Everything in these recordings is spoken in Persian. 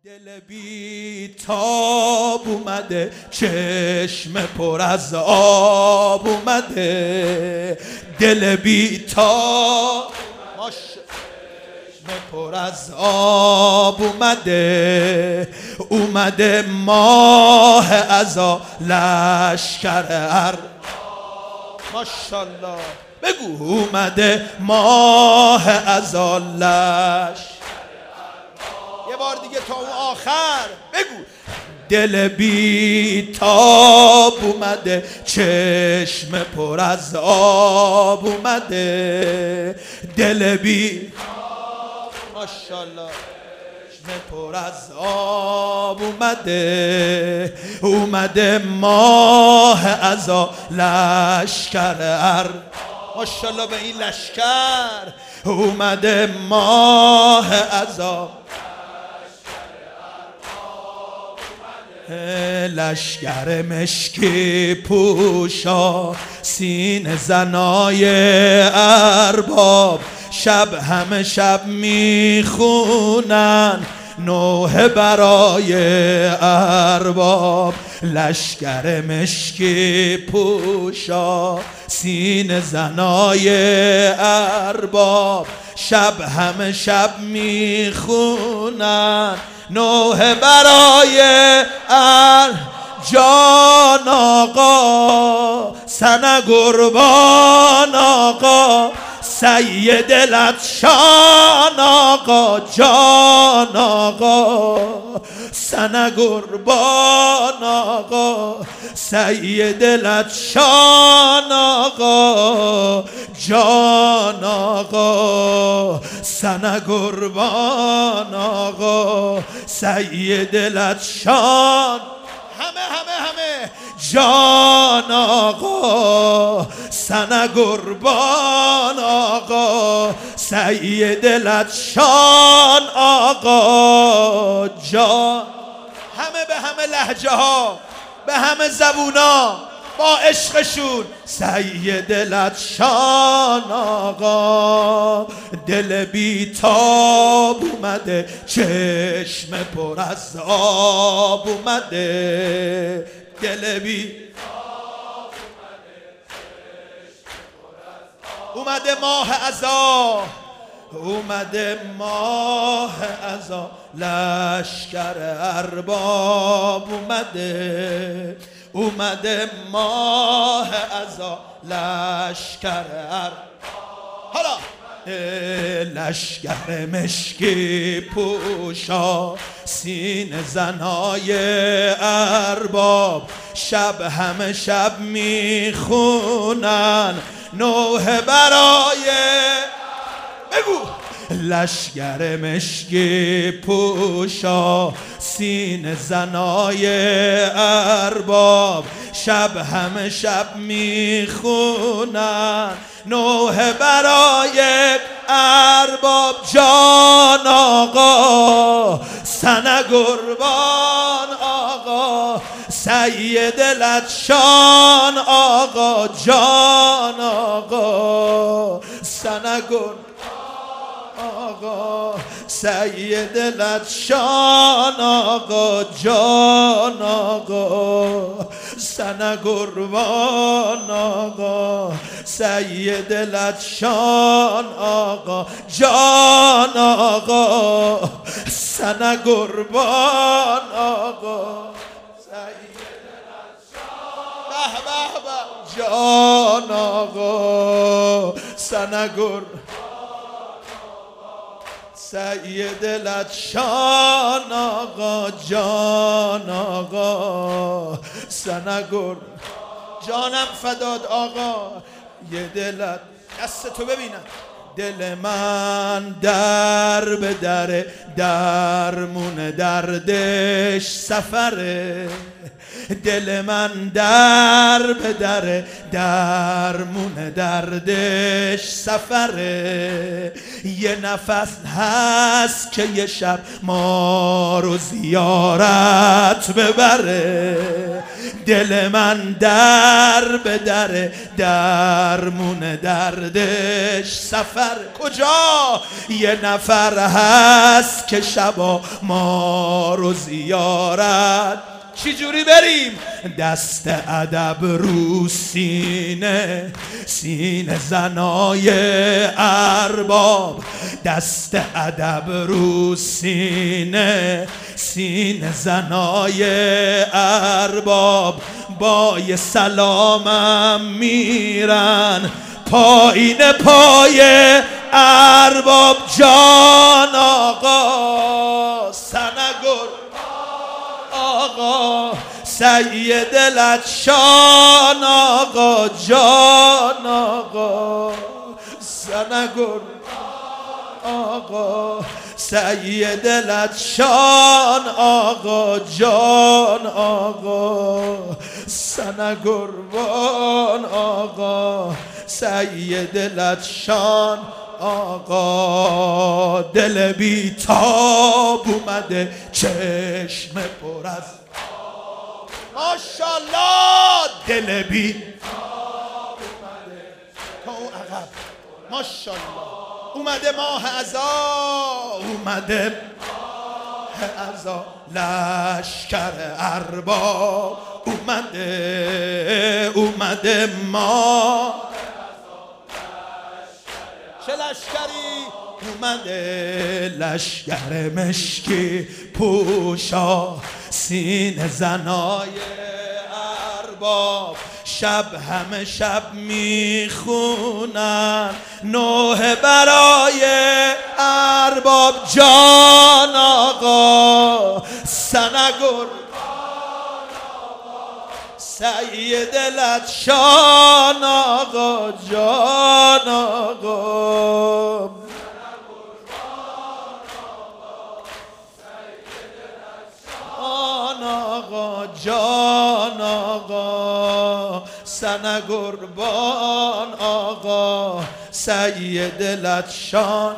دل بی تاب اومده، چشم پر از آب اومده. دل بی تاب چشم پر از آب اومده. اومده ماه عزا لشکر ماشاءالله بگو. اومده ماه عزا لشکر. یه بار دیگه تا اون آخر بگو. دل بی تاب اومده، چشم پر از آب اومده. دل بی ماشاءالله چشم پر از آب اومده. اومده ماه عزا لشکر ماشاءالله به این لشکر. اومده ماه عزا لشکر مشکی پوشا، سینه زنای ارباب. شب همه شب میخونن نوحه برای ارباب. لشکر مشکی پوشا، سینه زنای ارباب. شب همه شب میخونن نوحه برای جان آقا. سن قربان آقا، سید لطشان آقا. جان آقا سن قربان آقا، سید لطشان آقا. جان آقا سن قربان آقا، سید لطشان. همه جان آقا سن قربان آقا، سید لطشان آقا. جان همه به همه لهجه ها، به همه زبونا، با عشقشون. سید لطشان آقا. دل بی تاب اومده، چشم پر از آب اومده. دل بی تاب اومده، چشم پر از آب. اومده ماه عزا، اومده ماه عزا لشکر ارباب اومده. اومده ماه عزا لشکر حالا لشکر مشکی پوشا، سینه زنای ارباب. شب همه شب میخونن نوحه برای بگو. لشکر مشکی پوشا، سینه زنای ارباب. شب همه شب میخونن نوحه برای ارباب. جان آقا سن قربان آقا، سید لطشان آقا. جان آقا سن قربان آقا، سید لطشان آقا. جان آقا سن قربان آقا، سید لطشان آقا. جان آقا سن قربان آقا، سید لطشان. جان آقا سن قربان، سید لطشان آقا. جان آقا سن قربان. جانم فداد آقا. یه دلت دست تو ببینم. دل من در به در، درمون دردش سفره. دل من در به در، درمون دردش سفره. یه نفس هست که یه شب ما رو زیارت ببره. دل من در به در درمون دردش سفر. کجا یه نفر هست که شبا ما رو زیارت. چی جوری بریم؟ دست ادب رو سینه، سینه زنای ارباب. دست ادب رو سینه، سینه زنای ارباب. با یه سلامم میرن پایین پای ارباب. جان آقا سنگر آقا سید لطشان آقا. جان آقا سنگر آقا سید لطشان آقا. جان آقا سنگربان آقا سید لطشان آقا. دل بی تاب اومده چشم پر از ماشالله. دل بی تاب اومده تا اون عقب ماشالله. اومده ماه عزا، اومده ماه عزا. لشکر ارباب اومده ماه. چه لشکری اومده؟ لشکر مشکی پوشا، سینه زنای ارباب. شب همه شب میخونن نوحه برای ارباب. جان آقا سنگر سید لطشان آقا. جان آقا جان آقا سنگربان آقا سید لطشان.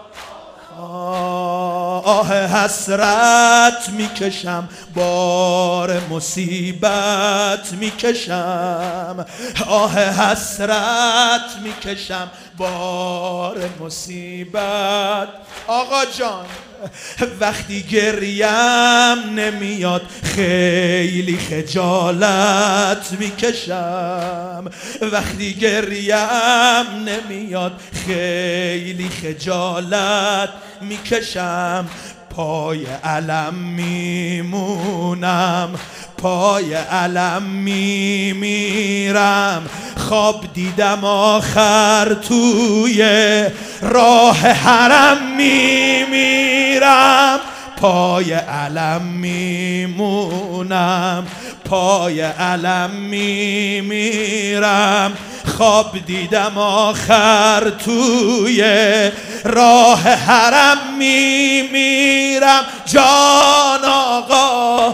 آه حسرت میکشم بار مصیبت میکشم. آه حسرت میکشم بار مصیبت. آقا جان وقتی گریم نمیاد خیلی خجالت میکشم. وقتی گریم نمیاد خیلی خجالت میکشم. پای علم میمونم، پای علم میمیرم. خواب دیدم آخر توی راه حرم میمیرم. پای علم میمونم، پای علم میمیرم. خواب دیدم آخر توی راه حرم میمیرم. جان آقا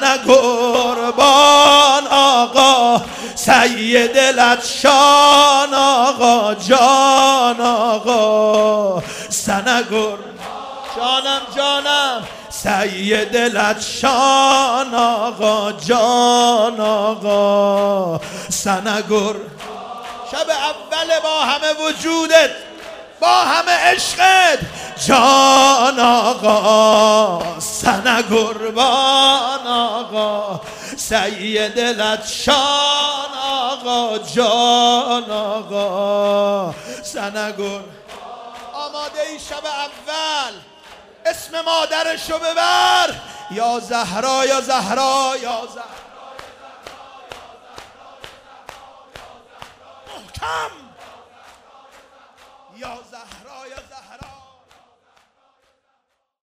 سنگربان آقا سید لطشان آقا. جان آقا سنگر جانم جانم سید لطشان آقا. جان آقا سنگر. شب اول با همه وجودت، با همه عشقت. جان آقا سنگربان آقا سید لطشان آقا. جان آقا سنگر. آماده ای شب اول اسم مادرشو ببر. یا زهرا یا زهرا یا زهرا محکم. یا زهرا یا زهرا